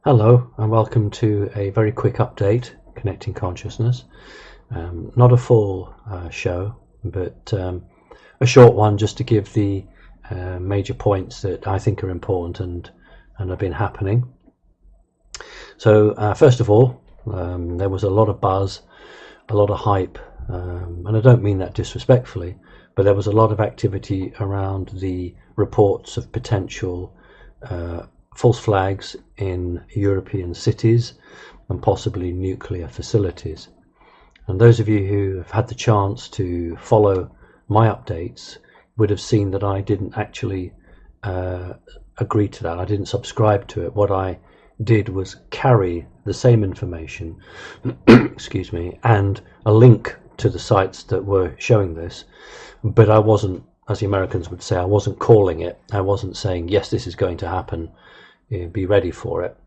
Hello and welcome to a very quick update connecting consciousness. Not a full show, but a short one just to give the major points that I think are important and have been happening. So first of all, there was a lot of buzz, a lot of hype, and I don't mean that disrespectfully, but there was a lot of activity around the reports of potential false flags in European cities and possibly nuclear facilities. And those of you who have had the chance to follow my updates would have seen that I didn't actually agree to that. I didn't subscribe to it. What I did was carry the same information excuse me, and a link to the sites that were showing this, but I wasn't, as the Americans would say, I wasn't calling it. I wasn't saying, yes, this is going to happen, be ready for it.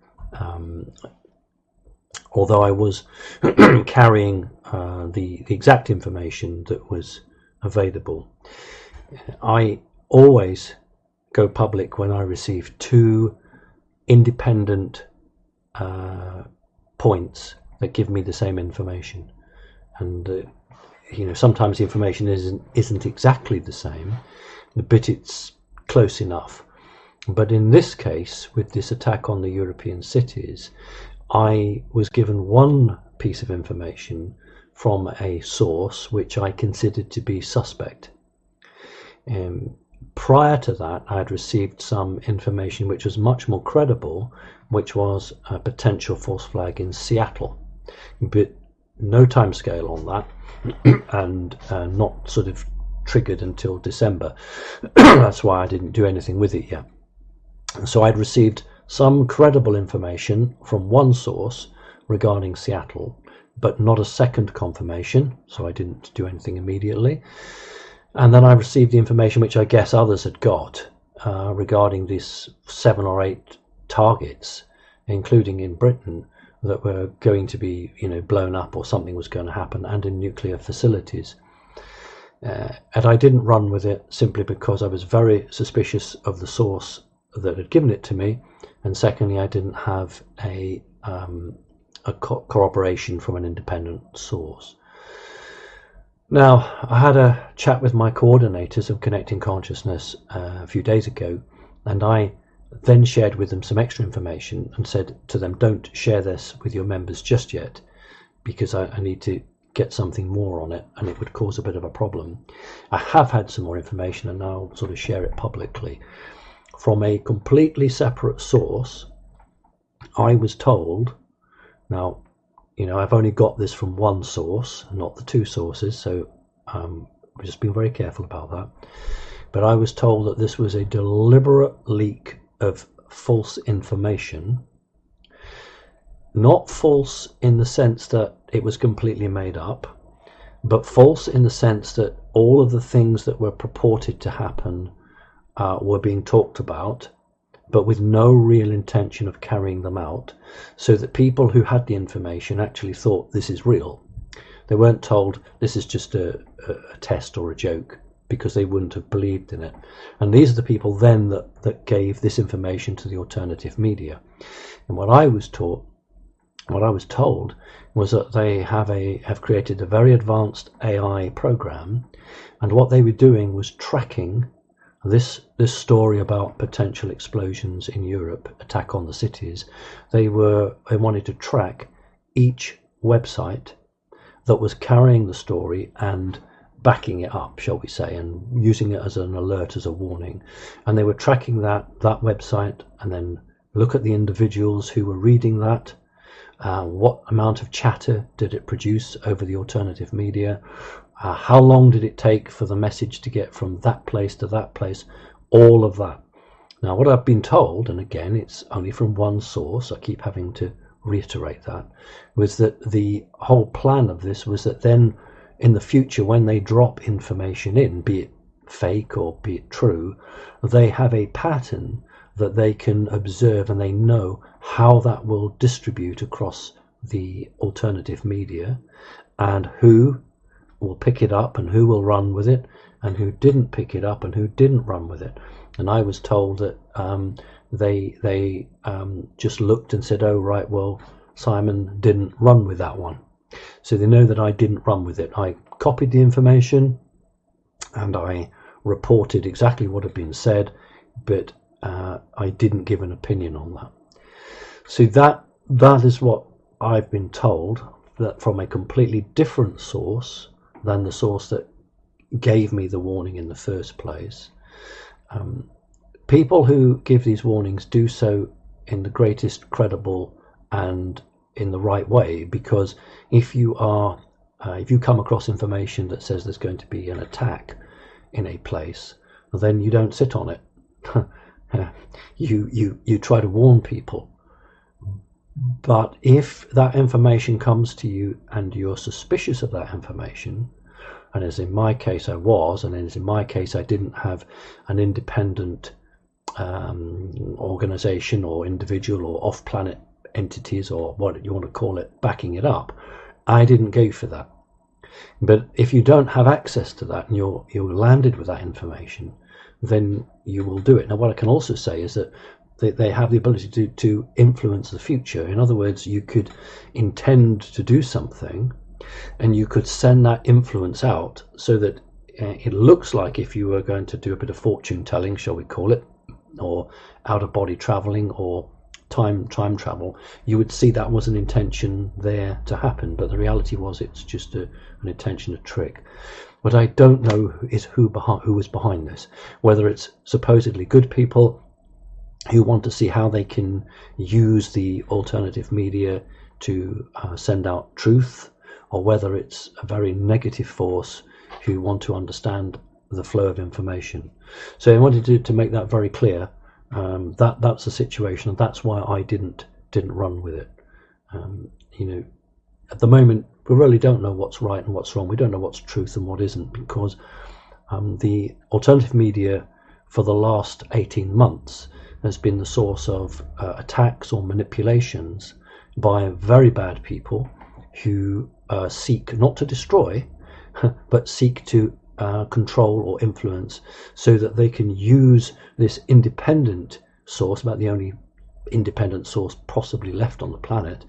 Although I was carrying the exact information that was available. I always go public when I receive two independent points that give me the same information, and sometimes the information isn't exactly the same, but it's close enough. But in this case, with this attack on the European cities, I was given one piece of information from a source which I considered to be suspect. Prior to that, I had received some information which was much more credible, which was a potential false flag in Seattle, but no time scale on that, and not sort of triggered until December. That's why I didn't do anything with it yet. So I'd received some credible information from one source regarding Seattle, but not a second confirmation, so I didn't do anything immediately. And then I received the information which I guess others had got regarding these 7 or 8 targets, including in Britain, that were going to be blown up, or something was going to happen, and in nuclear facilities. And I didn't run with it simply because I was very suspicious of the source that had given it to me, and secondly, I didn't have a corroboration from an independent source. Now, I had a chat with my coordinators of Connecting Consciousness a few days ago, and I then shared with them some extra information and said to them, don't share this with your members just yet, because I need to get something more on it and it would cause a bit of a problem. I have had some more information and I'll sort of share it publicly. From a completely separate source, I was told, now, I've only got this from one source, not the two sources, so we've just been very careful about that. But I was told that this was a deliberate leak of false information, not false in the sense that it was completely made up, but false in the sense that all of the things that were purported to happen were being talked about, but with no real intention of carrying them out, so that people who had the information actually thought this is real. They weren't told this is just a test or a joke, because they wouldn't have believed in it. And these are the people then that gave this information to the alternative media. And what I was told was that they have created a very advanced AI program, and what they were doing was tracking this story about potential explosions in Europe, attack on the cities. They wanted to track each website that was carrying the story and backing it up, shall we say, and using it as an alert, as a warning. And they were tracking that website, and then look at the individuals who were reading that. What amount of chatter did it produce over the alternative media? How long did it take for the message to get from that place to that place? All of that. Now, what I've been told, and again, it's only from one source, I keep having to reiterate that, was that the whole plan of this was that then in the future, when they drop information in, be it fake or be it true, they have a pattern that they can observe, and they know how that will distribute across the alternative media, and who will pick it up and who will run with it, and who didn't pick it up and who didn't run with it. And I was told that they just looked and said, oh right, well, Simon didn't run with that one. So they know that I didn't run with it. I copied the information and I reported exactly what had been said, but I didn't give an opinion on that. So that is what I've been told, that from a completely different source than the source that gave me the warning in the first place. People who give these warnings do so in the greatest credible and in the right way, because if you come across information that says there's going to be an attack in a place, then you don't sit on it. You try to warn people. But if that information comes to you and you're suspicious of that information, and as in my case I was, and as in my case I didn't have an independent organization or individual or off-planet entities or what you want to call it backing it up, I didn't go for that. But if you don't have access to that and you're landed with that information, then you will do it. Now what I can also say is that they have the ability to influence the future. In other words, you could intend to do something and you could send that influence out so that it looks like if you were going to do a bit of fortune telling, shall we call it, or out of body traveling or time travel, you would see that was an intention there to happen, but the reality was it's just an intention, a trick. What I don't know is who was behind this, whether it's supposedly good people who want to see how they can use the alternative media to send out truth, or whether it's a very negative force who want to understand the flow of information. So I wanted to make that very clear. That's the situation, and that's why I didn't run with it. At the moment we really don't know what's right and what's wrong. We don't know what's truth and what isn't, because the alternative media for the last 18 months has been the source of attacks or manipulations by very bad people who seek not to destroy but seek to control or influence, so that they can use this independent source, about the only independent source possibly left on the planet,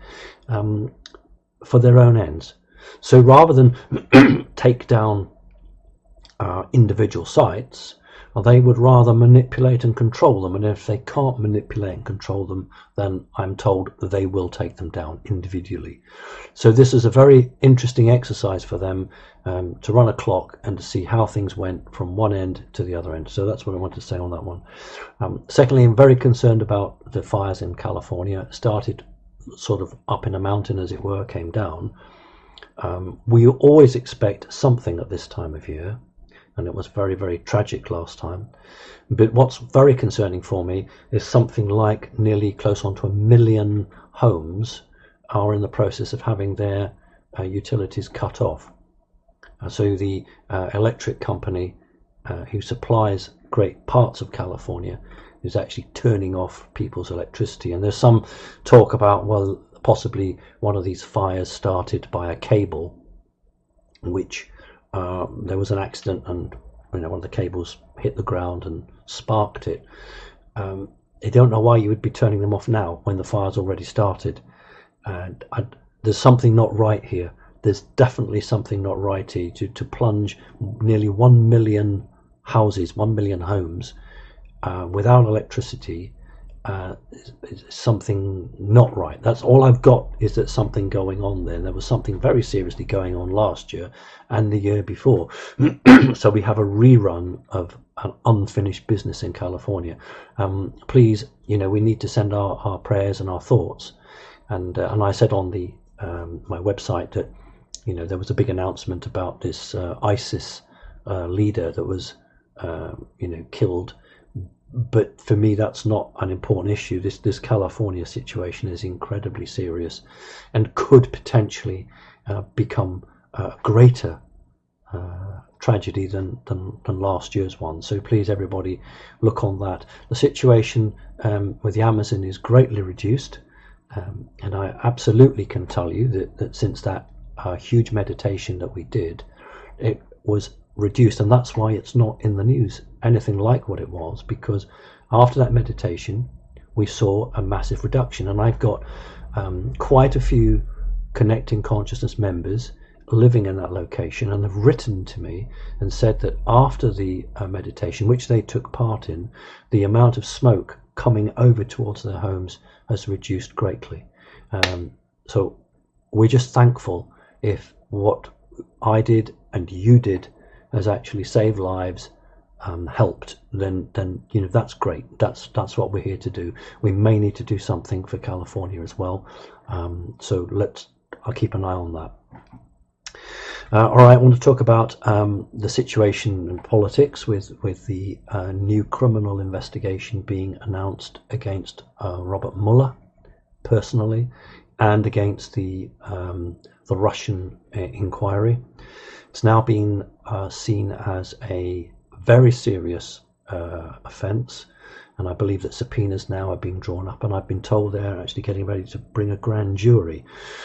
for their own ends. So rather than take down individual sites, they would rather manipulate and control them, and if they can't manipulate and control them, then I'm told that they will take them down individually. So this is a very interesting exercise for them, to run a clock and to see how things went from one end to the other end. So that's what I wanted to say on that one. Secondly, I'm very concerned about the fires in California. It started sort of up in a mountain, as it were, came down. We always expect something at this time of year, and it was very, very tragic last time. But what's very concerning for me is something like nearly close on to 1 million homes are in the process of having their utilities cut off. So the electric company who supplies great parts of California is actually turning off people's electricity. And there's some talk about, well, possibly one of these fires started by a cable, which there was an accident and one of the cables hit the ground and sparked it. I don't know why you would be turning them off now when the fire's already started. And there's something not right here. There's definitely something not right here to plunge nearly 1 million houses, 1 million homes without electricity. Is something not right. That's all I've got, is that something going on there. There was something very seriously going on last year and the year before. So we have a rerun of an unfinished business in California. Please, we need to send our prayers and our thoughts. And I said on the my website that there was a big announcement about this ISIS leader that was killed. But for me, that's not an important issue. This California situation is incredibly serious and could potentially become a greater tragedy than last year's one. So please, everybody, look on that. The situation with the Amazon is greatly reduced, and I absolutely can tell you that since that huge meditation that we did, it was reduced, and that's why it's not in the news anything like what it was, because after that meditation we saw a massive reduction. And I've got quite a few Connecting Consciousness members living in that location, and have written to me and said that after the meditation, which they took part in, the amount of smoke coming over towards their homes has reduced greatly. So we're just thankful if what I did and you did has actually saved lives, helped, then that's great. That's what we're here to do. We may need to do something for California as well. So I'll keep an eye on that. All right, I want to talk about the situation in politics with the new criminal investigation being announced against Robert Mueller personally, and against the Russian inquiry. It's now been seen as a very serious offence, and I believe that subpoenas now are being drawn up, and I've been told they're actually getting ready to bring a grand jury.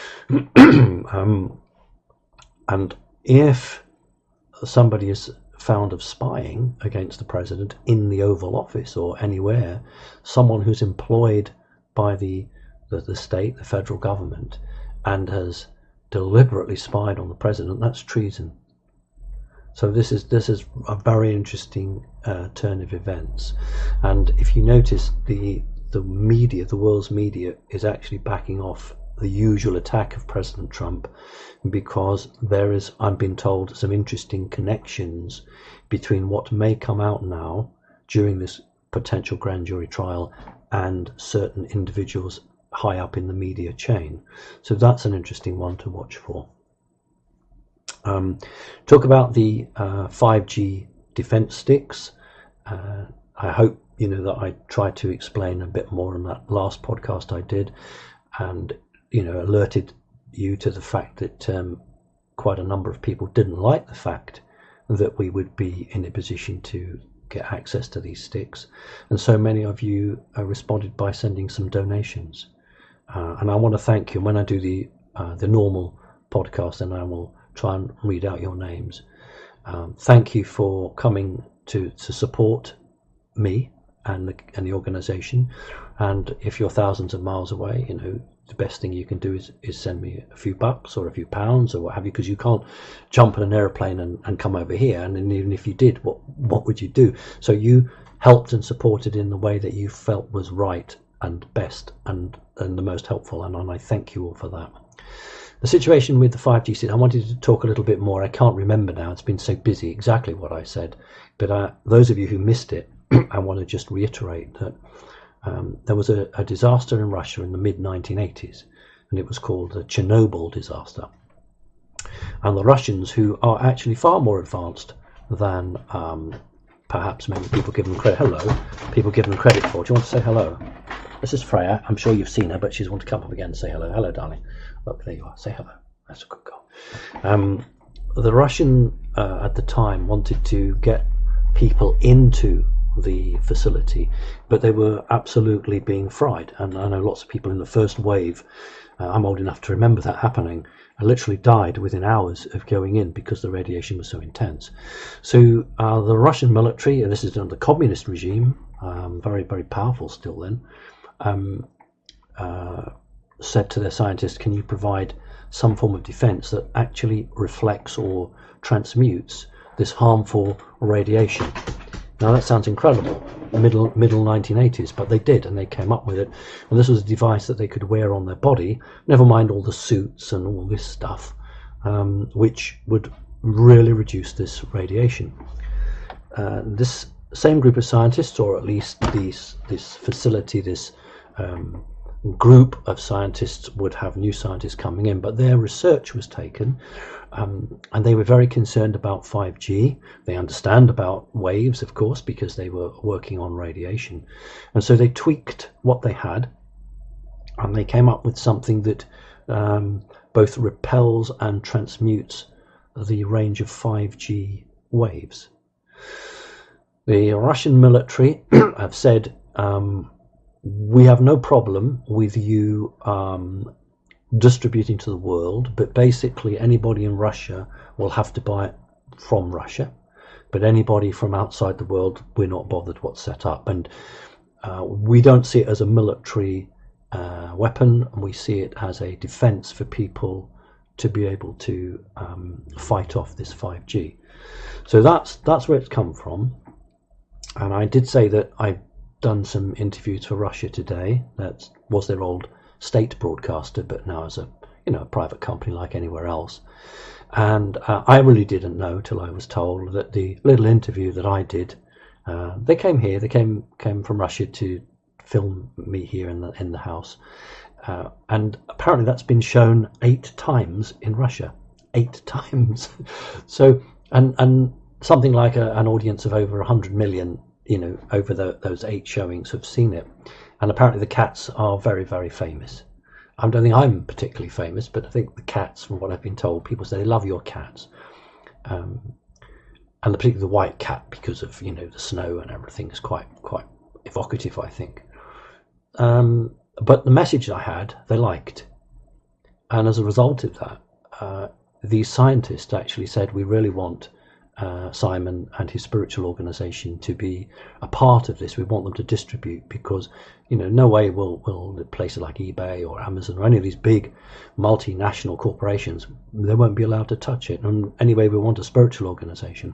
And if somebody is found of spying against the president in the Oval Office or anywhere, someone who's employed by the state, the federal government, and has deliberately spied on the president, that's treason. So this is a very interesting turn of events. And if you notice, the media, the world's media, is actually backing off the usual attack of President Trump, because there is, I've been told, some interesting connections between what may come out now during this potential grand jury trial and certain individuals high up in the media chain. So that's an interesting one to watch for. Talk about the 5G defense sticks. I hope that I tried to explain a bit more in that last podcast I did, and alerted you to the fact that quite a number of people didn't like the fact that we would be in a position to get access to these sticks, and so many of you responded by sending some donations, and I want to thank you. When I do the normal podcast, then I will try and read out your names. Thank you for coming to support me and the organization. And if you're thousands of miles away, the best thing you can do is send me a few bucks or a few pounds or what have you, because you can't jump in an airplane and come over here. And even if you did, what would you do? So you helped and supported in the way that you felt was right and best and the most helpful. And I thank you all for that. The situation with the 5G system, I wanted to talk a little bit more. I can't remember now. It's been so busy exactly what I said. But those of you who missed it, I want to just reiterate that there was a disaster in Russia in the mid-1980s, and it was called the Chernobyl disaster. And the Russians, who are actually far more advanced than perhaps maybe people give them credit. Hello, people give them credit for. Do you want to say hello? This is Freya. I'm sure you've seen her, but she's want to come up again and say hello. Hello, darling. Look, there you are. Say hello. That's a good girl. The Russian at the time wanted to get people into the facility, but they were absolutely being fried. And I know lots of people in the first wave, I'm old enough to remember that happening, literally died within hours of going in because the radiation was so intense. So the Russian military, and this is under the communist regime, very, very powerful still then, said to their scientists, can you provide some form of defense that actually reflects or transmutes this harmful radiation? Now that sounds incredible, middle 1980s, but they did, and they came up with it. And this was a device that they could wear on their body, never mind all the suits and all this stuff, which would really reduce this radiation. This same group of scientists, or at least this facility, this group of scientists, would have new scientists coming in, but their research was taken, and they were very concerned about 5G. They understand about waves, of course, because they were working on radiation, and so they tweaked what they had, and they came up with something that both repels and transmutes the range of 5G waves. The Russian military have said, we have no problem with you distributing to the world, but basically anybody in Russia will have to buy it from Russia, but anybody from outside the world, we're not bothered what's set up. And We don't see it as a military weapon, and we see it as a defense for people to be able to fight off this 5G. So that's where it's come from. And I did say that I've done some interviews for Russia Today. That was their old state broadcaster, but now as a private company like anywhere else. And I really didn't know till I was told that the little interview that I did, they came here. They came from Russia to film me here in the house, and apparently that's been shown 8 times in Russia. 8 times. So and something like an audience of over 100 million, over those 8 showings have seen it. And apparently the cats are very, very famous. I don't think I'm particularly famous, but I think the cats, from what I've been told, people say they love your cats. And particularly the white cat, because of, the snow and everything, is quite evocative, I think. But the message I had, they liked. And as a result of that, these scientists actually said, we really want Simon and his spiritual organization to be a part of this. We want them to distribute, because no way will places like eBay or Amazon or any of these big multinational corporations, they won't be allowed to touch it. And anyway, we want a spiritual organization.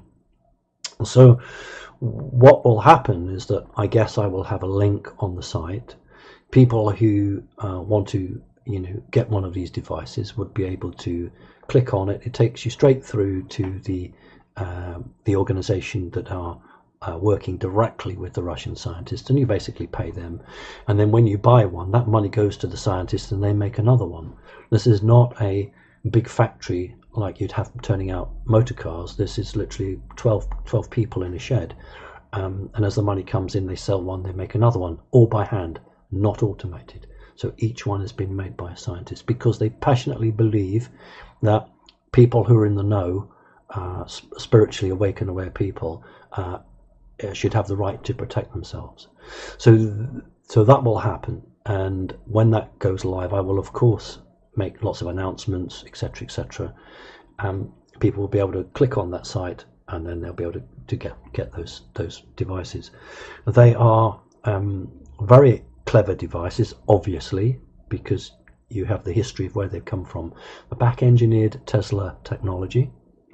So what will happen is that I guess I will have a link on the site. People who want to get one of these devices would be able to click on it. It takes you straight through to the organization that are working directly with the Russian scientists, and you basically pay them. And then when you buy one, that money goes to the scientists and they make another one. This is not a big factory like you'd have turning out motor cars. This is literally 12 people in a shed. And as the money comes in, they sell one, they make another one, all by hand, not automated. So each one has been made by a scientist, because they passionately believe that people who are in the know, spiritually awake and aware people, should have the right to protect themselves. So that will happen, and when that goes live, I will of course make lots of announcements, etc. People will be able to click on that site, and then they'll be able to get those devices. They are very clever devices, obviously, because you have the history of where they've come from. The back engineered Tesla technology.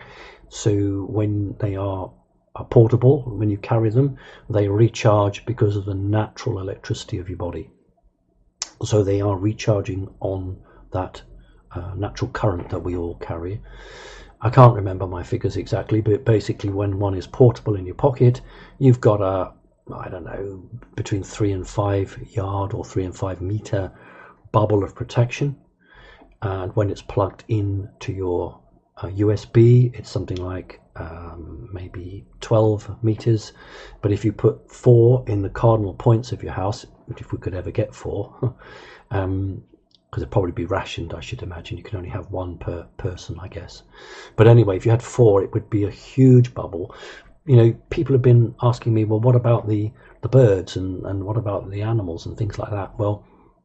So when they are portable, when you carry them, they recharge because of the natural electricity of your body. So they are recharging on that natural current that we all carry. I can't remember my figures exactly, but basically when one is portable in your pocket, you've got between 3 and 5 yard or 3 and 5 meter bubble of protection. And when it's plugged in to your USB, it's something like maybe 12 meters. But if you put 4 in the cardinal points of your house, if we could ever get 4, because it'd probably be rationed, I should imagine. You can only have 1 per person, I guess. But anyway, if you had 4, it would be a huge bubble. People have been asking me, well, what about the birds and what about the animals and things like that? Well,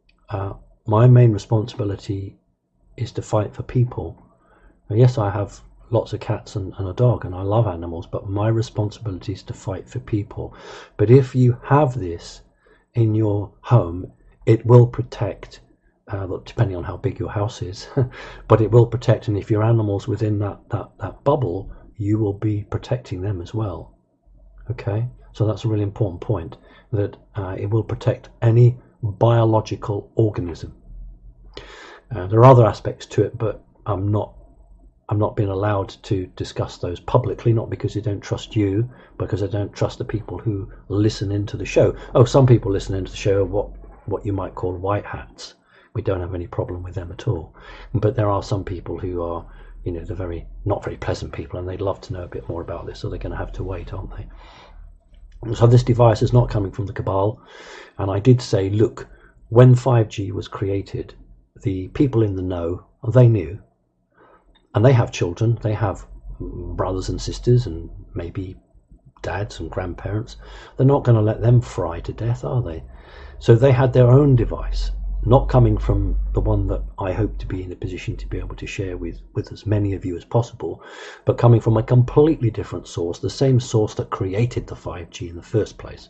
my main responsibility is to fight for people. Now, yes, I have lots of cats and a dog, and I love animals, but my responsibility is to fight for people. But if you have this in your home, it will protect, depending on how big your house is, but it will protect. And if your animal's within that bubble, you will be protecting them as well. Okay, so that's a really important point, that it will protect any biological organism. There are other aspects to it, but I'm not being allowed to discuss those publicly, not because I don't trust you, because I don't trust the people who listen into the show. Oh, some people listen into the show are what you might call white hats. We don't have any problem with them at all. But there are some people who are, they're not very pleasant people, and they'd love to know a bit more about this, so they're going to have to wait, aren't they? So this device is not coming from the cabal. And I did say, look, when 5G was created, the people in the know, they knew. And they have children, they have brothers and sisters, and maybe dads and grandparents. They're not going to let them fry to death, are they? So they had their own device. not coming from the one that I hope to be in a position to be able to share with as many of you as possible, but coming from a completely different source, the same source that created the 5G in the first place.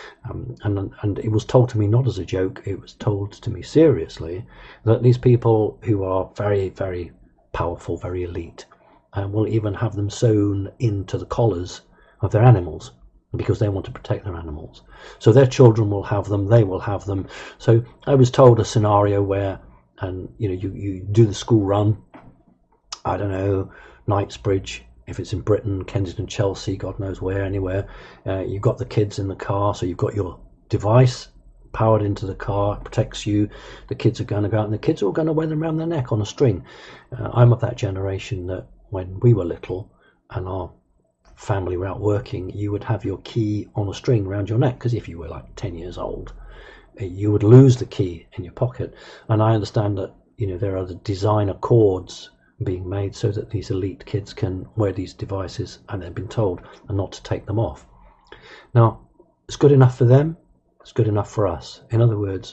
And it was told to me not as a joke, it was told to me seriously, that these people who are very, very powerful, very elite, will even have them sewn into the collars of their animals, because they want to protect their animals. So their children will have them, they will have them. So I was told a scenario where, and you do the school run, I don't know, Knightsbridge, if it's in Britain, Kensington, Chelsea, God knows where, anywhere. You've got the kids in the car, so you've got your device powered into the car, it protects you. The kids are going to go out, and the kids are all going to wear them around their neck on a string. I'm of that generation that when we were little and our family were out working, you would have your key on a string around your neck, because if you were like 10 years old, you would lose the key in your pocket. And I understand that there are the designer cords being made so that these elite kids can wear these devices, and they've been told and not to take them off. Now, it's good enough for them, it's good enough for us. In other words,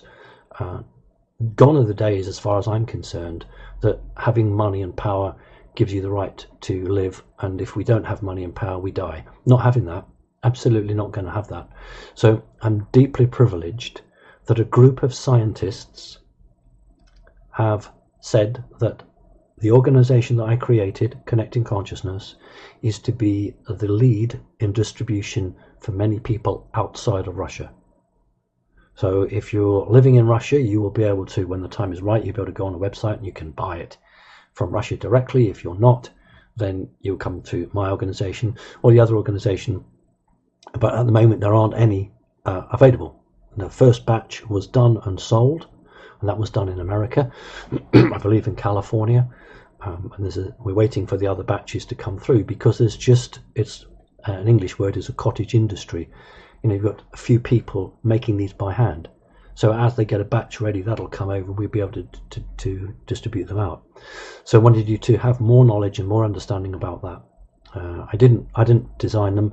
gone are the days, as far as I'm concerned, that having money and power gives you the right to live, and if we don't have money and power, we die. Not having that, absolutely not going to have that. So I'm deeply privileged that a group of scientists have said that the organization that I created, Connecting Consciousness, is to be the lead in distribution for many people outside of Russia. So if you're living in Russia, you will be able to, when the time is right, you'll be able to go on a website and you can buy it from Russia directly. If you're not, then you'll come to my organization or the other organization. But at the moment, there aren't any available. The first batch was done and sold, and that was done in America, I believe in California. And we're waiting for the other batches to come through, because it's an English word is a cottage industry. You've got a few people making these by hand. So as they get a batch ready, that'll come over, we'll be able to distribute them out. So I wanted you to have more knowledge and more understanding about that. I didn't design them.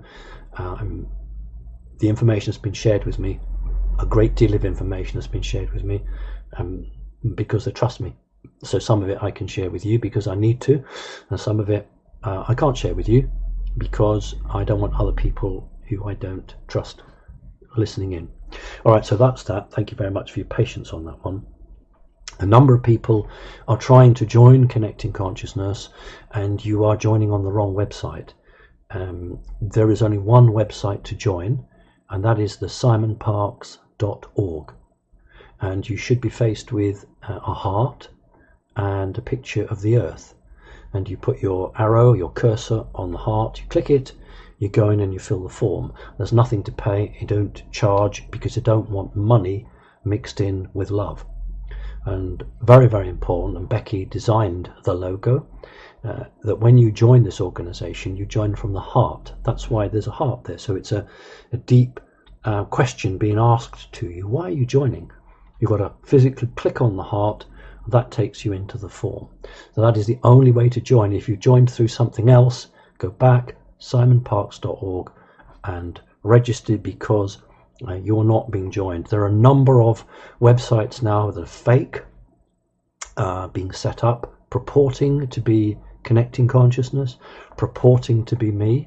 The information has been shared with me. A great deal of information has been shared with me because they trust me. So some of it I can share with you because I need to, and some of it I can't share with you because I don't want other people who I don't trust listening in. All right, so that's that. Thank you very much for your patience on that one. A number of people are trying to join Connecting Consciousness, and you are joining on the wrong website. There is only one website to join, and that is the simonparkes.org. And you should be faced with a heart and a picture of the earth. And you put your arrow, your cursor on the heart, you click it, you go in and you fill the form. There's nothing to pay, you don't charge, because you don't want money mixed in with love. And very, very important, and Becky designed the logo, that when you join this organization, you join from the heart. That's why there's a heart there. So it's a deep question being asked to you. Why are you joining? You've got to physically click on the heart. That takes you into the form. So that is the only way to join. If you joined through something else, go back, simonparkes.org, and register, because you're not being joined. There are a number of websites now that are fake, being set up, purporting to be Connecting Consciousness, purporting to be me,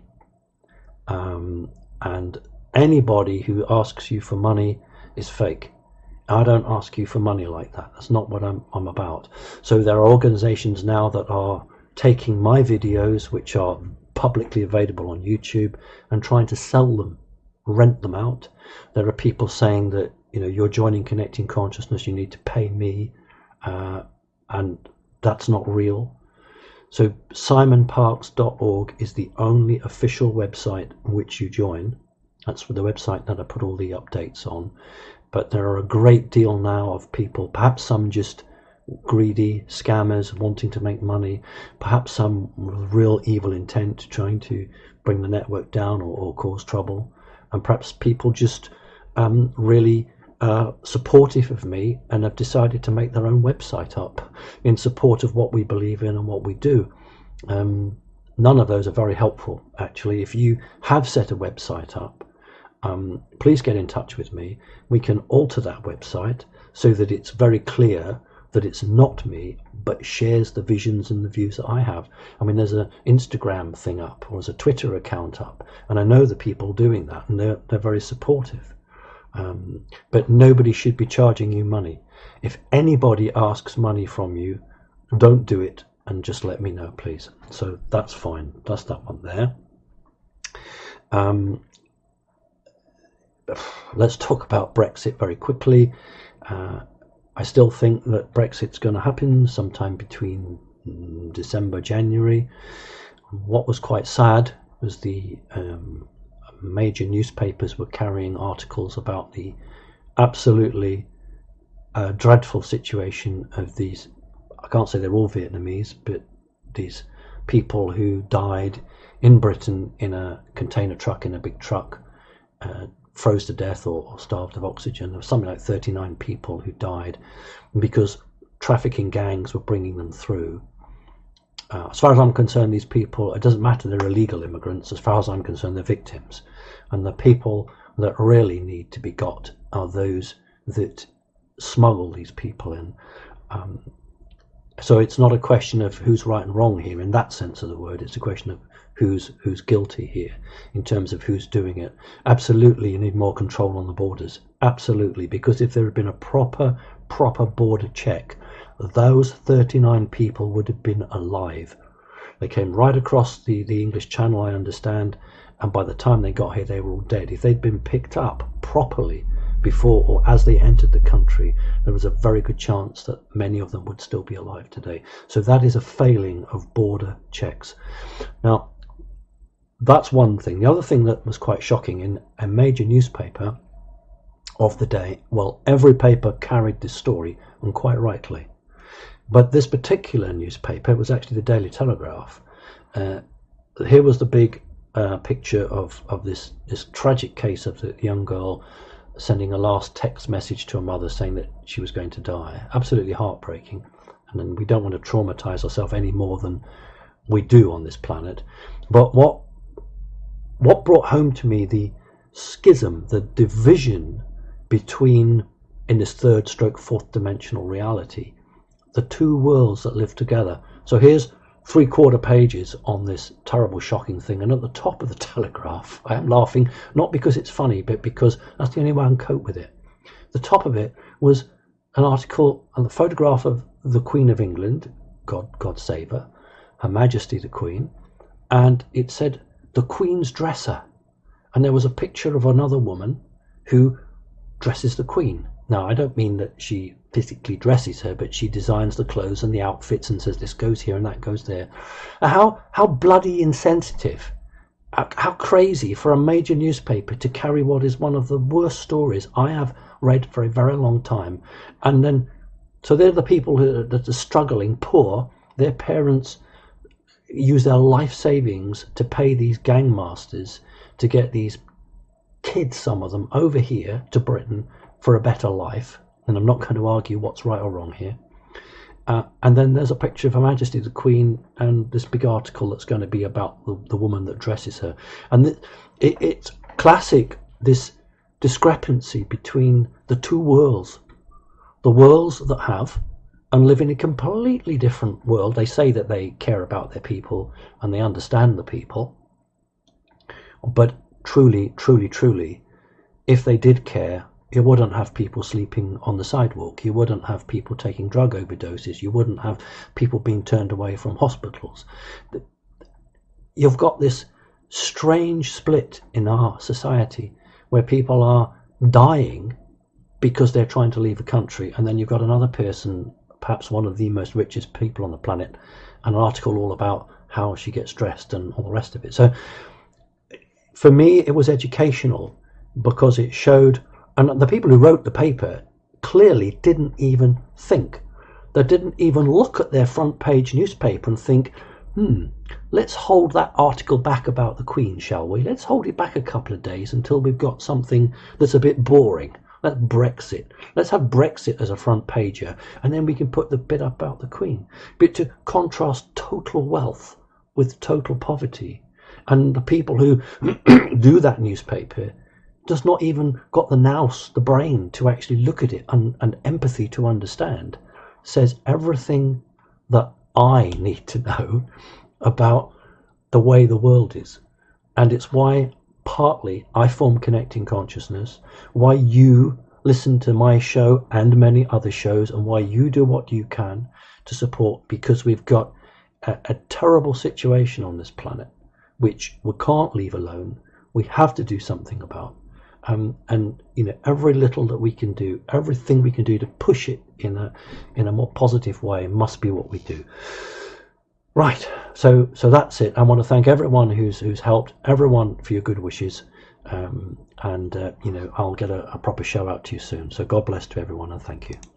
and anybody who asks you for money is fake. I don't ask you for money like that. That's not what I'm about. So there are organizations now that are taking my videos, which are publicly available on YouTube, and trying to sell them, rent them out. There are people saying that you're joining Connecting Consciousness, you need to pay me, and that's not real. So simonparkes.org is the only official website which you join. That's the website that I put all the updates on. But there are a great deal now of people, perhaps some just greedy scammers wanting to make money, perhaps some with real evil intent trying to bring the network down or cause trouble, and perhaps people just really supportive of me and have decided to make their own website up in support of what we believe in and what we do. None of those are very helpful, actually. If you have set a website up, please get in touch with me. We can alter that website so that it's very clear that it's not me, but shares the visions and the views that I have. I mean, there's an Instagram thing up, or there's a Twitter account up, and I know the people doing that, and they're very supportive. But nobody should be charging you money. If anybody asks money from you, don't do it, and just let me know, please. So that's fine. That's that one there. Let's talk about Brexit very quickly. I still think that Brexit's going to happen sometime between December, January. What was quite sad was the major newspapers were carrying articles about the absolutely dreadful situation of these, I can't say they're all Vietnamese, but these people who died in Britain in a container truck, in a big truck, froze to death or starved of oxygen. There was something like 39 people who died because trafficking gangs were bringing them through. As far as I'm concerned, these people, it doesn't matter, they're illegal immigrants. As far as I'm concerned, they're victims. And the people that really need to be got are those that smuggle these people in. So it's not a question of who's right and wrong here in that sense of the word. It's a question of who's guilty here in terms of who's doing it. Absolutely, you need more control on the borders. Absolutely, because if there had been a proper border check, those 39 people would have been alive. They came right across the English Channel, I understand, and by the time they got here, they were all dead. If they'd been picked up properly before or as they entered the country, there was a very good chance that many of them would still be alive today. So that is a failing of border checks. Now, that's one thing. The other thing that was quite shocking, in a major newspaper of the day, well, every paper carried this story, and quite rightly, but this particular newspaper was actually the Daily Telegraph. Here was the big picture of this tragic case of the young girl sending a last text message to her mother saying that she was going to die. Absolutely heartbreaking. And then we don't want to traumatize ourselves any more than we do on this planet. But what brought home to me the schism, the division between, in this third stroke fourth dimensional reality, the two worlds that live together. So here's 3/4 pages on this terrible, shocking thing, and at the top of the Telegraph, I am laughing not because it's funny, but because that's the only way I can cope with it. The top of it was an article and the photograph of the Queen of England, God save her, Her Majesty the Queen, and it said the Queen's dresser, and there was a picture of another woman who dresses the Queen. Now, I don't mean that she physically dresses her, but she designs the clothes and the outfits and says this goes here and that goes there. How bloody insensitive, how crazy for a major newspaper to carry what is one of the worst stories I have read for a very long time. And then, so they're the people that are struggling, poor. Their parents use their life savings to pay these gangmasters to get these kids, some of them, over here to Britain for a better life. And I'm not going to argue what's right or wrong here. And then there's a picture of Her Majesty the Queen and this big article that's going to be about the woman that dresses her. And it's classic, this discrepancy between the two worlds. The worlds that have and live in a completely different world. They say that they care about their people and they understand the people. But truly, truly, truly, if they did care, you wouldn't have people sleeping on the sidewalk. You wouldn't have people taking drug overdoses. You wouldn't have people being turned away from hospitals. You've got this strange split in our society where people are dying because they're trying to leave a country, and then you've got another person, perhaps one of the most richest people on the planet, an article all about how she gets dressed and all the rest of it. So for me, it was educational because it showed. And the people who wrote the paper clearly didn't even think. They didn't even look at their front page newspaper and think, let's hold that article back about the Queen, shall we? Let's hold it back a couple of days until we've got something that's a bit boring. Let's Brexit. Let's have Brexit as a front pager, and then we can put the bit about the Queen. But to contrast total wealth with total poverty. And the people who do that newspaper does not even got the nous, the brain, to actually look at it, and empathy to understand, says everything that I need to know about the way the world is. And it's why partly I form Connecting Consciousness, why you listen to my show and many other shows, and why you do what you can to support, because we've got a terrible situation on this planet which we can't leave alone. We have to do something about. And every little that we can do, everything we can do to push it in a more positive way must be what we do. Right, so that's it. I want to thank everyone who's helped, everyone for your good wishes, and I'll get a proper show out to you soon. So God bless to everyone, and thank you.